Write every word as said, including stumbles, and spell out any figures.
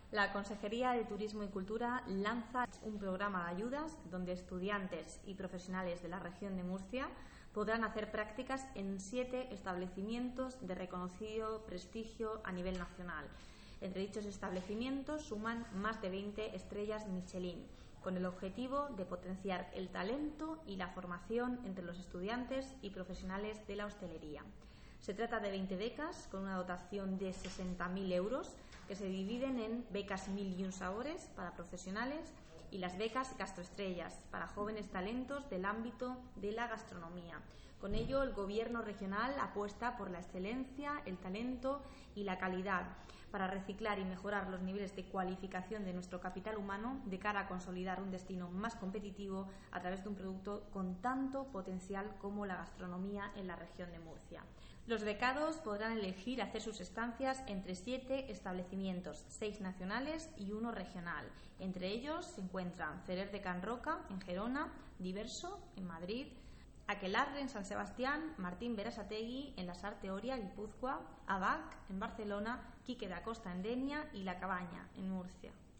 La Consejería de Turismo y Cultura lanza un programa de ayudas donde estudiantes y profesionales de la región de Murcia podrán hacer prácticas en siete establecimientos de reconocido prestigio a nivel nacional. Entre dichos establecimientos suman más de veinte estrellas Michelin, con el objetivo de potenciar el talento y la formación entre los estudiantes y profesionales de la hostelería. Se trata de veinte becas con una dotación de sesenta mil euros que se dividen en becas Mil y un Sabores para profesionales y las becas Gastroestrellas para jóvenes talentos del ámbito de la gastronomía. Con ello, el Gobierno regional apuesta por la excelencia, el talento y la calidad para reciclar y mejorar los niveles de cualificación de nuestro capital humano de cara a consolidar un destino más competitivo a través de un producto con tanto potencial como la gastronomía en la región de Murcia. Los becados podrán elegir hacer sus estancias entre siete establecimientos, seis nacionales y uno regional. Entre ellos se encuentran Ferrer de Can Roca, en Gerona, Diverso, en Madrid, Aquelarre, en San Sebastián, Martín Berasategui, en Lasarte Oria, Guipúzcoa, Abac, en Barcelona, Quique da Costa, en Denia y La Cabaña, en Murcia.